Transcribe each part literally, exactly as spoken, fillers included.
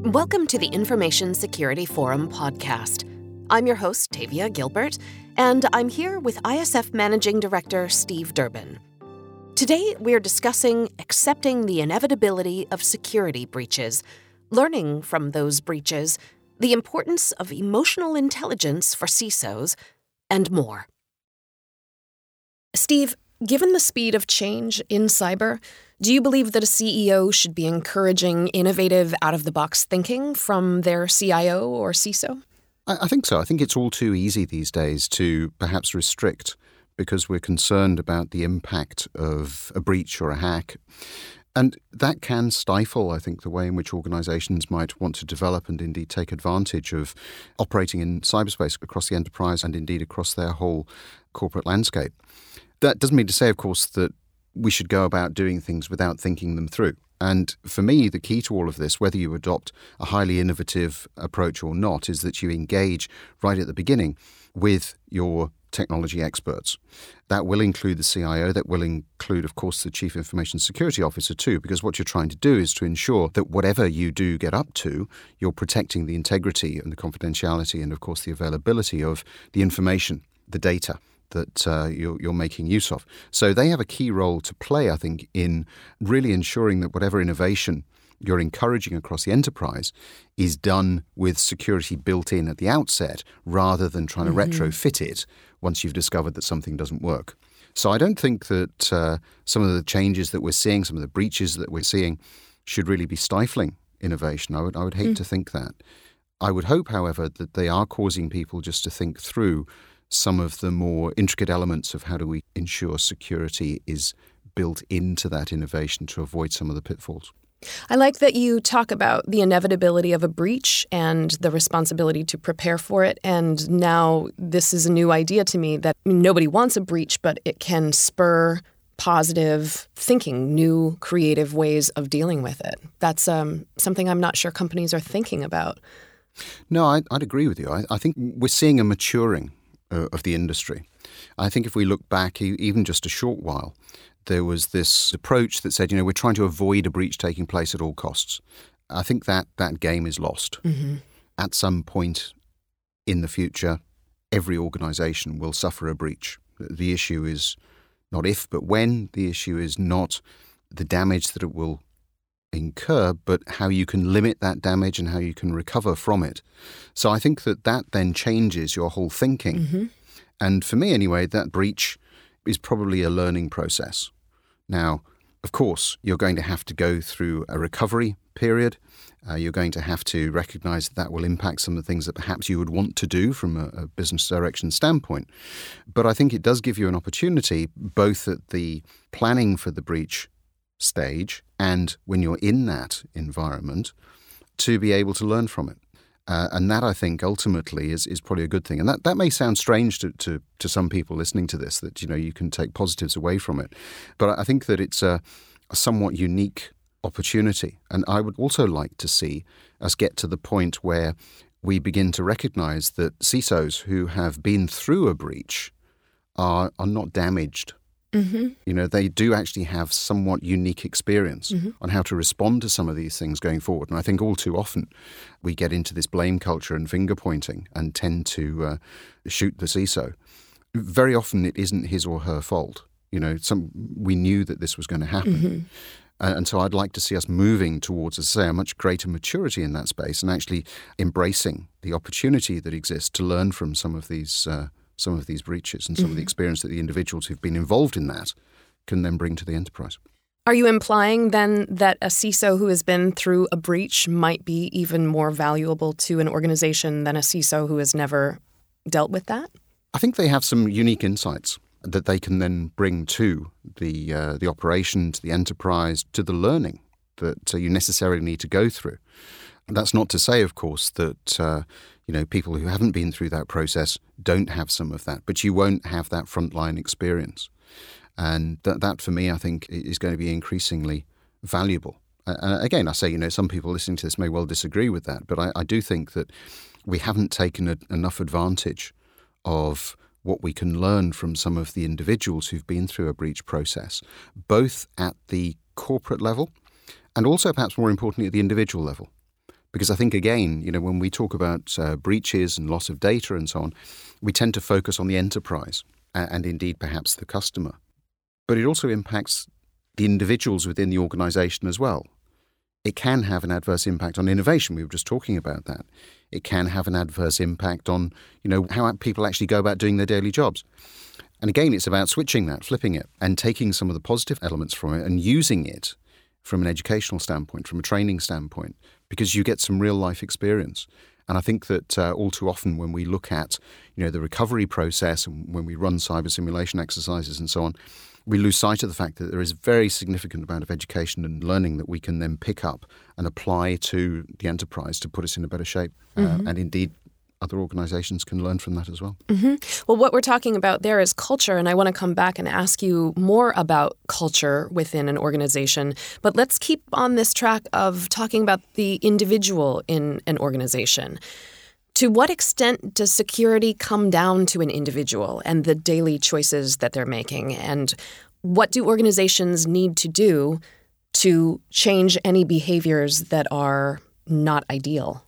Welcome to the Information Security Forum podcast. I'm your host, Tavia Gilbert, and I'm here with I S F Managing Director Steve Durbin. Today, we're discussing accepting the inevitability of security breaches, learning from those breaches, the importance of emotional intelligence for C I S Os, and more. Steve, given the speed of change in cyber, do you believe that a C E O should be encouraging innovative, out-of-the-box thinking from their C I O or C I S O? I think so. I think it's all too easy these days to perhaps restrict because we're concerned about the impact of a breach or a hack. And that can stifle, I think, the way in which organizations might want to develop and indeed take advantage of operating in cyberspace across the enterprise and indeed across their whole corporate landscape. That doesn't mean to say, of course, that we should go about doing things without thinking them through. And for me, the key to all of this, whether you adopt a highly innovative approach or not, is that you engage right at the beginning with your technology experts. That will include the C I O, that will include, of course, the Chief Information Security Officer too, because what you're trying to do is to ensure that whatever you do get up to, you're protecting the integrity and the confidentiality and, of course, the availability of the information, the data that uh, you're, you're making use of. So they have a key role to play, I think, in really ensuring that whatever innovation you're encouraging across the enterprise is done with security built in at the outset rather than trying to mm-hmm. retrofit it once you've discovered that something doesn't work. So I don't think that uh, some of the changes that we're seeing, some of the breaches that we're seeing should really be stifling innovation. I would, I would hate mm. to think that. I would hope, however, that they are causing people just to think through some of the more intricate elements of how do we ensure security is built into that innovation to avoid some of the pitfalls. I like that you talk about the inevitability of a breach and the responsibility to prepare for it. And now this is a new idea to me that nobody wants a breach, but it can spur positive thinking, new creative ways of dealing with it. That's um, something I'm not sure companies are thinking about. No, I, I'd agree with you. I, I think we're seeing a maturing uh, of the industry. I think if we look back e- even just a short while, there was this approach that said, you know, we're trying to avoid a breach taking place at all costs. I think that that game is lost. Mm-hmm. At some point in the future, every organization will suffer a breach. The issue is not if, but when. The issue is not the damage that it will incur, but how you can limit that damage and how you can recover from it. So I think that that then changes your whole thinking. Mm-hmm. And for me anyway, that breach is probably a learning process. Now, of course, you're going to have to go through a recovery period. Uh, you're going to have to recognize that that will impact some of the things that perhaps you would want to do from a, a business direction standpoint. But I think it does give you an opportunity, both at the planning for the breach stage and when you're in that environment, to be able to learn from it. Uh, and that, I think, ultimately is, is probably a good thing. And that, that may sound strange to, to, to some people listening to this, that, you know, you can take positives away from it. But I think that it's a, a somewhat unique opportunity. And I would also like to see us get to the point where we begin to recognize that C I S Os who have been through a breach are, are not damaged. Mm-hmm. You know, they do actually have somewhat unique experience mm-hmm. on how to respond to some of these things going forward. And I think all too often we get into this blame culture and finger pointing and tend to uh, shoot the C I S O. Very often it isn't his or her fault. You know, some we knew that this was going to happen. Mm-hmm. Uh, and so I'd like to see us moving towards, as I say, a much greater maturity in that space and actually embracing the opportunity that exists to learn from some of these uh, some of these breaches and some mm-hmm. of the experience that the individuals who've been involved in that can then bring to the enterprise. Are you implying then that a C I S O who has been through a breach might be even more valuable to an organization than a C I S O who has never dealt with that? I think they have some unique insights that they can then bring to the uh, the operation, to the enterprise, to the learning that uh, you necessarily need to go through. And that's not to say, of course, that uh, you know people who haven't been through that process don't have some of that, but you won't have that frontline experience. And that, that for me, I think, is going to be increasingly valuable. And again, I say, you know, some people listening to this may well disagree with that, but I, I do think that we haven't taken a, enough advantage of what we can learn from some of the individuals who've been through a breach process, both at the corporate level and also perhaps more importantly at the individual level. Because I think, again, you know, when we talk about uh, breaches and loss of data and so on, we tend to focus on the enterprise and, and indeed perhaps the customer. But it also impacts the individuals within the organization as well. It can have an adverse impact on innovation. We were just talking about that. It can have an adverse impact on, you know, how people actually go about doing their daily jobs. And again, it's about switching that, flipping it, and taking some of the positive elements from it and using it from an educational standpoint, from a training standpoint, because you get some real life experience. And I think that uh, all too often when we look at, you know, the recovery process and when we run cyber simulation exercises and so on, we lose sight of the fact that there is a very significant amount of education and learning that we can then pick up and apply to the enterprise to put us in a better shape. Mm-hmm. Uh, and indeed, other organizations can learn from that as well. Mm-hmm. Well, what we're talking about there is culture, and I want to come back and ask you more about culture within an organization. But let's keep on this track of talking about the individual in an organization. To what extent does security come down to an individual and the daily choices that they're making? And what do organizations need to do to change any behaviors that are not ideal?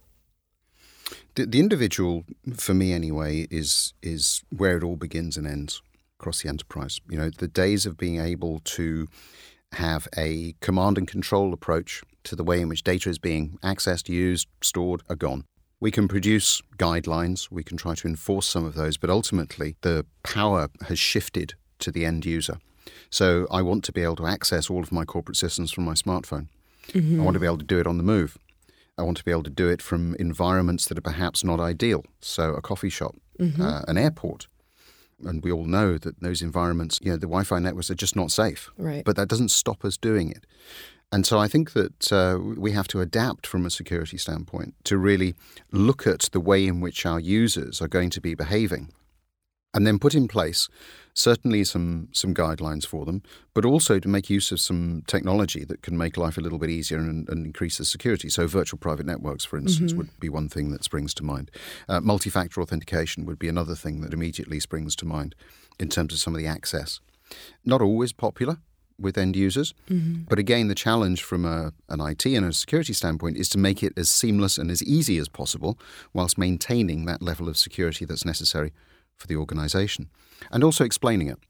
The, the individual, for me anyway, is is where it all begins and ends across the enterprise. You know, the days of being able to have a command and control approach to the way in which data is being accessed, used, stored are gone. We can produce guidelines, we can try to enforce some of those, but ultimately the power has shifted to the end user. So I want to be able to access all of my corporate systems from my smartphone. Mm-hmm. I want to be able to do it on the move. I want to be able to do it from environments that are perhaps not ideal. So a coffee shop, mm-hmm. uh, an airport. And we all know that those environments, you know, the Wi-Fi networks are just not safe. Right. But that doesn't stop us doing it. And so I think that uh, we have to adapt from a security standpoint to really look at the way in which our users are going to be behaving and then put in place certainly some some guidelines for them, but also to make use of some technology that can make life a little bit easier and, and increase the security. So virtual private networks, for instance, mm-hmm. would be one thing that springs to mind. Uh, multi-factor authentication would be another thing that immediately springs to mind in terms of some of the access. Not always popular with end users. Mm-hmm. But again, the challenge from a, an I T and a security standpoint is to make it as seamless and as easy as possible whilst maintaining that level of security that's necessary for the organization and also explaining it.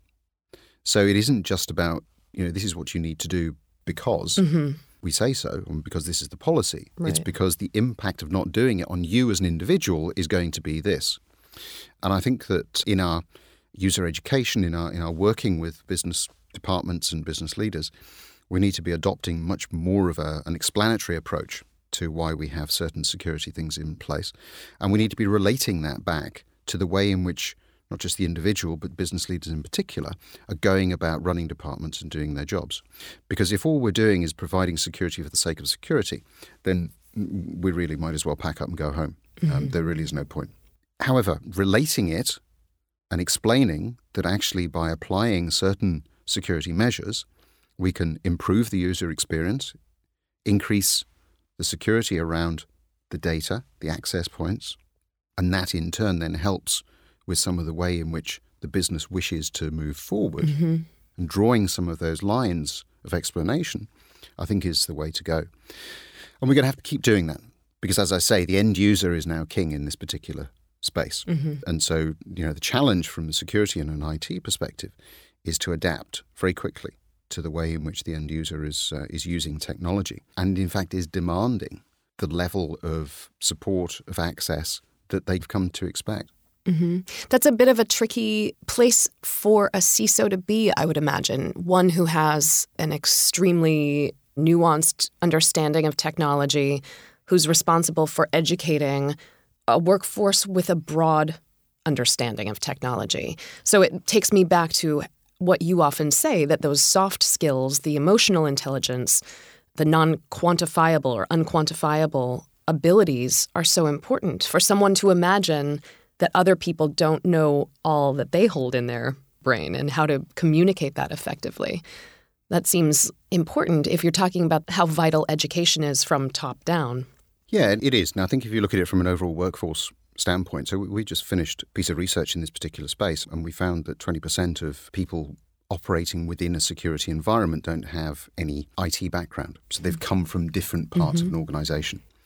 So it isn't just about, you know, this is what you need to do because mm-hmm. we say so or because this is the policy. Right. It's because the impact of not doing it on you as an individual is going to be this. And I think that in our user education, in our in our working with business departments and business leaders, we need to be adopting much more of a, an explanatory approach to why we have certain security things in place. And we need to be relating that back to the way in which not just the individual, but business leaders in particular, are going about running departments and doing their jobs. Because if all we're doing is providing security for the sake of security, then we really might as well pack up and go home. Mm-hmm. Um, there really is no point. However, relating it and explaining that actually by applying certain security measures, we can improve the user experience, increase the security around the data, the access points, and that in turn then helps with some of the way in which the business wishes to move forward. Mm-hmm. And drawing some of those lines of explanation, I think is the way to go. And we're going to have to keep doing that because, as I say, the end user is now king in this particular space. Mm-hmm. And so, you know, the challenge from the security and an I T perspective is to adapt very quickly to the way in which the end user is uh, is using technology and, in fact, is demanding the level of support, of access that they've come to expect. Mm-hmm. That's a bit of a tricky place for a C I S O to be, I would imagine. One who has an extremely nuanced understanding of technology, who's responsible for educating a workforce with a broad understanding of technology. So it takes me back to what you often say, that those soft skills, the emotional intelligence, the non-quantifiable or unquantifiable abilities are so important for someone to imagine that other people don't know all that they hold in their brain and how to communicate that effectively. That seems important if you're talking about how vital education is from top down. Yeah, it is. Now, I think if you look at it from an overall workforce standpoint, so we just finished a piece of research in this particular space, and we found that twenty percent of people operating within a security environment don't have any I T background. So they've come from different parts mm-hmm. of an organization.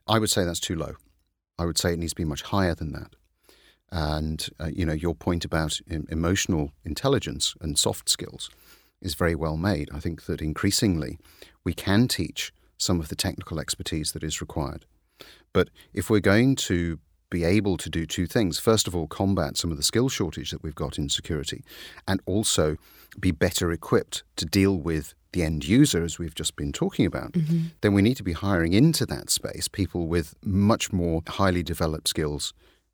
I would say that's too low. I would say it needs to be much higher than that. And, uh, you know, your point about emotional intelligence and soft skills is very well made. I think that increasingly we can teach some of the technical expertise that is required. But if we're going to be able to do two things, first of all, combat some of the skill shortage that we've got in security, and also be better equipped to deal with the end user, as we've just been talking about, mm-hmm. then we need to be hiring into that space people with much more highly developed skills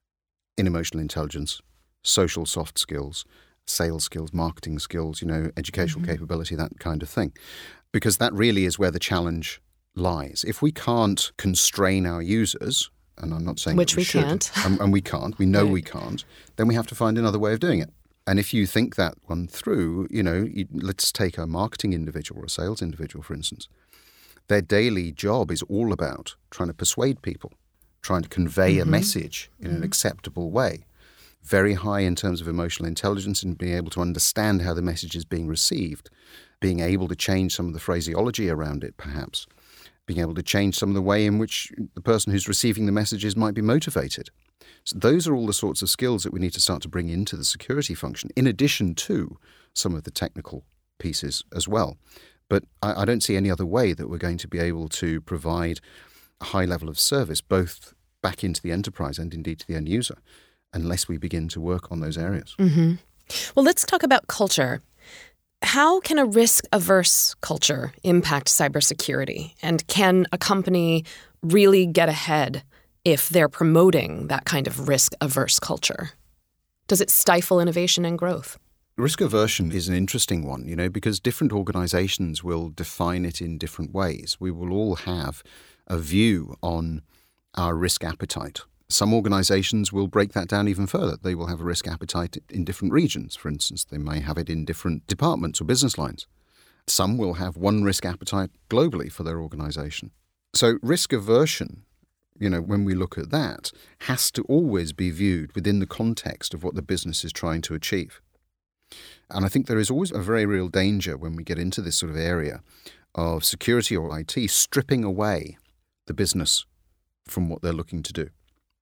in emotional intelligence, social soft skills, sales skills, marketing skills, you know, educational mm-hmm. capability, that kind of thing. Because that really is where the challenge lies. If we can't constrain our users, and I'm not saying Which that we, we should, can't. and, and we can't, we know right. we can't, then we have to find another way of doing it. And if you think that one through, you know, you, let's take a marketing individual or a sales individual, for instance. Their daily job is all about trying to persuade people, trying to convey mm-hmm. a message in mm-hmm. an acceptable way. Very high in terms of emotional intelligence and being able to understand how the message is being received, being able to change some of the phraseology around it, perhaps, being able to change some of the way in which the person who's receiving the messages might be motivated. So those are all the sorts of skills that we need to start to bring into the security function, in addition to some of the technical pieces as well. But I, I don't see any other way that we're going to be able to provide a high level of service, both back into the enterprise and indeed to the end user, unless we begin to work on those areas. Mm-hmm. Well, let's talk about culture. How can a risk-averse culture impact cybersecurity? And can a company really get ahead if they're promoting that kind of risk-averse culture? Does it stifle innovation and growth? Risk aversion is an interesting one, you know, because different organizations will define it in different ways. We will all have a view on our risk appetite. Some organizations will break that down even further. They will have a risk appetite in different regions, for instance. They may have it in different departments or business lines. Some will have one risk appetite globally for their organization. So risk aversion, you know, when we look at that, has to always be viewed within the context of what the business is trying to achieve. And I think there is always a very real danger when we get into this sort of area of security or I T stripping away the business from what they're looking to do.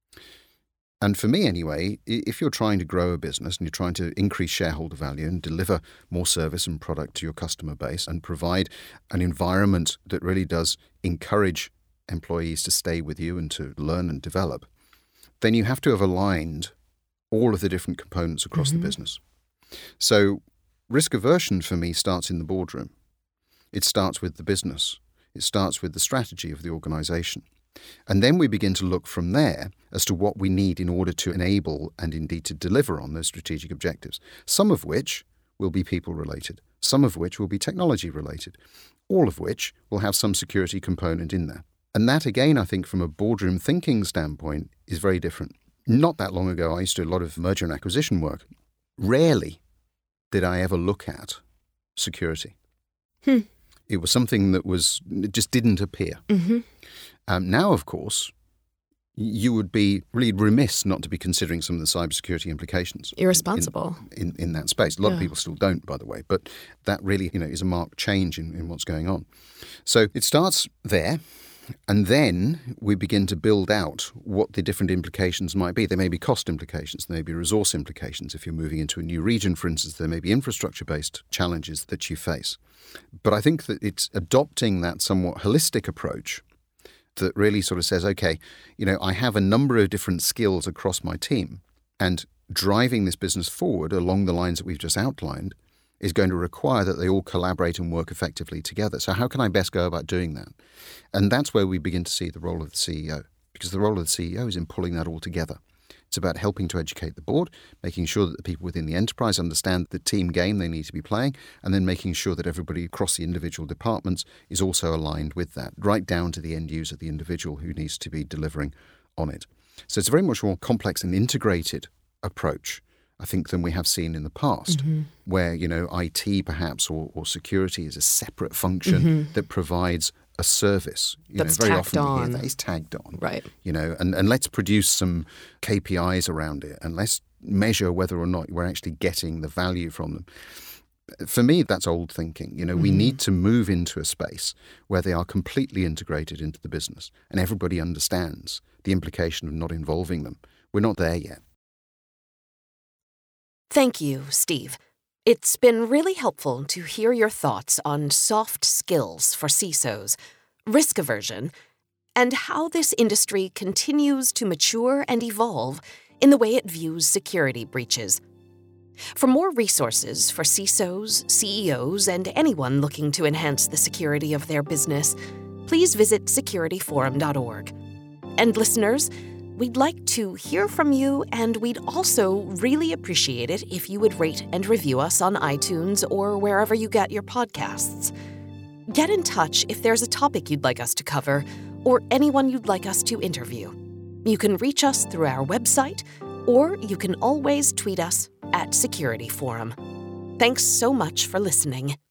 And for me anyway, if you're trying to grow a business and you're trying to increase shareholder value and deliver more service and product to your customer base and provide an environment that really does encourage employees to stay with you and to learn and develop, then you have to have aligned all of the different components across mm-hmm. the business. So risk aversion for me starts in the boardroom. It starts with the business. It starts with the strategy of the organization. And then we begin to look from there as to what we need in order to enable and indeed to deliver on those strategic objectives, some of which will be people related, some of which will be technology related, all of which will have some security component in there. And that, again, I think from a boardroom thinking standpoint is very different. Not that long ago, I used to do a lot of merger and acquisition work. Rarely did I ever look at security. Hmm. It was something that was it just didn't appear. Mm-hmm. Um, now, of course, you would be really remiss not to be considering some of the cybersecurity implications. Irresponsible. In, in, in that space. A lot yeah. of people still don't, by the way, but that really, you know, is a marked change in, in what's going on. So it starts there, and then we begin to build out what the different implications might be. There may be cost implications, there may be resource implications. If you're moving into a new region, for instance, there may be infrastructure-based challenges that you face. But I think that it's adopting that somewhat holistic approach that really sort of says, okay, you know, I have a number of different skills across my team, and driving this business forward along the lines that we've just outlined is going to require that they all collaborate and work effectively together. So how can I best go about doing that? And that's where we begin to see the role of the C E O, because the role of the C E O is in pulling that all together. It's about helping to educate the board, making sure that the people within the enterprise understand the team game they need to be playing, and then making sure that everybody across the individual departments is also aligned with that, right down to the end user, the individual who needs to be delivering on it. So it's a very much more complex and integrated approach, I think, than we have seen in the past, mm-hmm. where, you know, I T perhaps or, or security is a separate function mm-hmm. that provides a service. You That's know, very tacked often on. We hear that is tagged on. Right. You know, and, and let's produce some K P Is around it, and let's measure whether or not we're actually getting the value from them. For me, that's old thinking. You know, Mm-hmm. we need to move into a space where they are completely integrated into the business and everybody understands the implication of not involving them. We're not there yet. Thank you, Steve. It's been really helpful to hear your thoughts on soft skills for C I S Os, risk aversion, and how this industry continues to mature and evolve in the way it views security breaches. For more resources for C I S Os, C E Os, and anyone looking to enhance the security of their business, please visit security forum dot org. And listeners, we'd like to hear from you, and we'd also really appreciate it if you would rate and review us on iTunes or wherever you get your podcasts. Get in touch if there's a topic you'd like us to cover or anyone you'd like us to interview. You can reach us through our website, or you can always tweet us at Security Forum. Thanks so much for listening.